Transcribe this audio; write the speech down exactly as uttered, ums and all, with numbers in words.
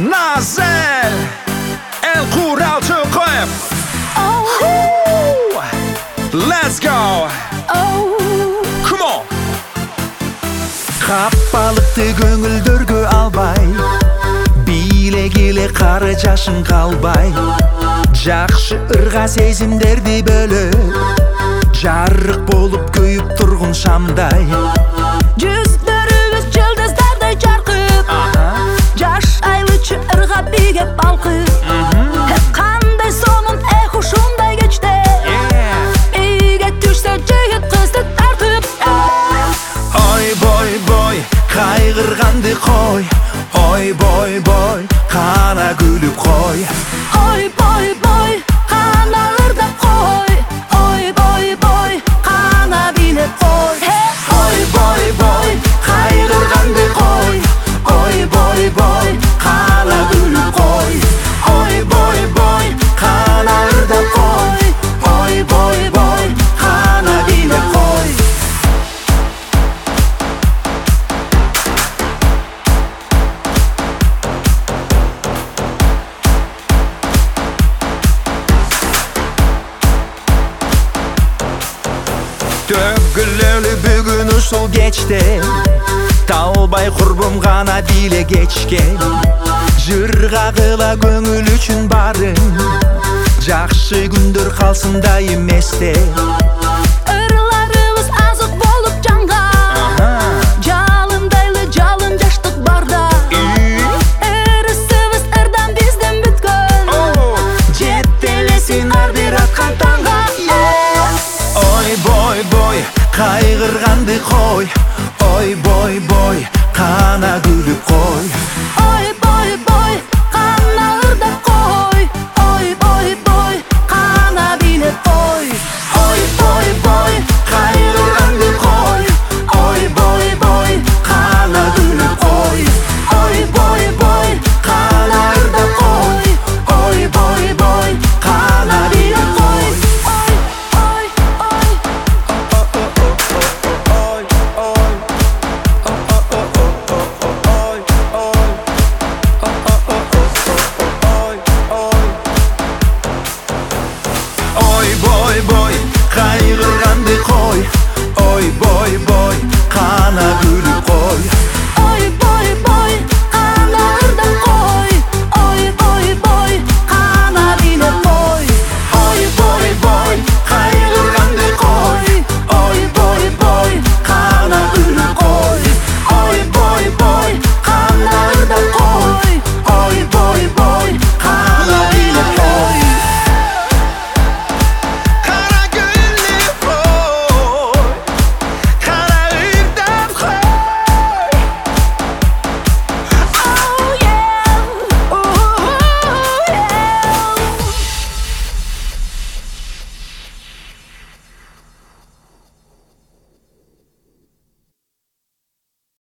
Nazel El Kuralcı koyup Oh, Let's go oh. Come on Қапалықты көңілдерге албай Билегіле қары жашын қалбай Жақшы ырға сезімдерді бөліп Жарық болып көйіп тұрғын шамдай Жүздеріміз жұлдыздардай жарқып Жаш айлычы ырға биге балқып Hep қандай соның эх ушундай кечте Үйге түшсе жігіт қызды тартып Ой бой бой қайғырғанды қой Ой бой бой қана күліп қой Ой бой бой қана ырдап қой Ой бой бой қана билеп қой Ой бой бой қайғырғанды қой Ой бой бой қана күліп қой Ой бой бой қана ырдап қой Ой бой бой қана билеп қой Төгілелі бүгін ұшыл кечте Талбай құрбым ғана биле кечкен Жырға қыла көңіл үшін барын Жақшы күндер қалсын да еместе